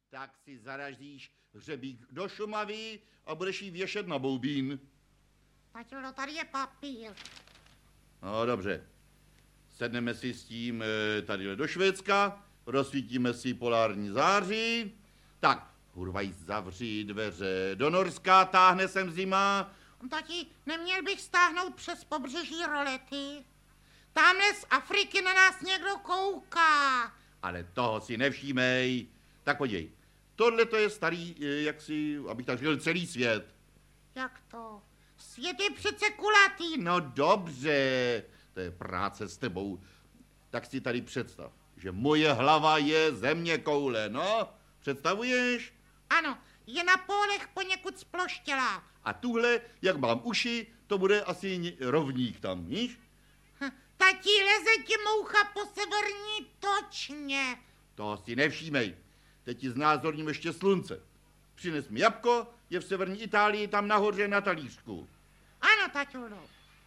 Tak si zaraždíš hřebík do Šumavy a budeš jí věšet na boubín. Taťulo, tady je papír. No dobře. Sedneme si s tím tady do Švédska, rozsvítíme si polární září. Tak, Hurvaj, zavři dveře do Norska, táhne sem zima. Tati, neměl bych stáhnout přes pobřeží rolety? Tamhle z Afriky na nás někdo kouká. Ale toho si nevšímej. Tak podívej, tohle to je starý, abych tak řekl, celý svět. Jak to? Svět je přece kulatý. No dobře, to je práce s tebou. Tak si tady představ, že moje hlava je zeměkoule, no? Představuješ? Ano, je na pólech poněkud sploštělá. A tuhle, jak mám uši, to bude asi rovník tam, víš? Tati, leze ti moucha po severní točně. Toho si nevšímej. Teď ti znázorním ještě slunce. Přines mi jabko, je v severní Itálii, tam nahoře na talířku. Ano, taťulo.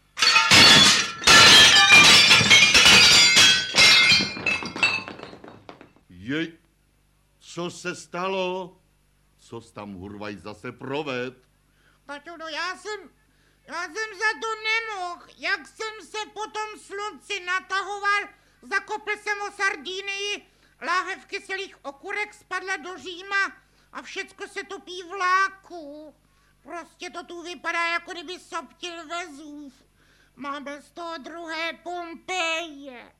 Jej, co se stalo? Co jsi tam, Hurvaj, zase proved? Taťulo, já jsem za to nemohl. Jak jsem se po tom slunci natahoval, zakopl jsem o Sardínii, láhev kyselých okurek spadla do Říma a všecko se topí v vláku. Prostě to tu vypadá, jako kdyby soptil Vezův. Máme z toho druhé Pompeje.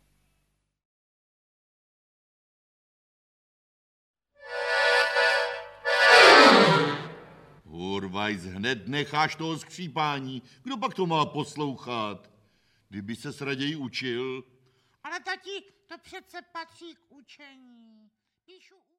Hurvaj, hned necháš toho skřípání. Kdo pak to má poslouchat? Kdyby ses raději učil. Ale tati, to přece patří k učení. Píšu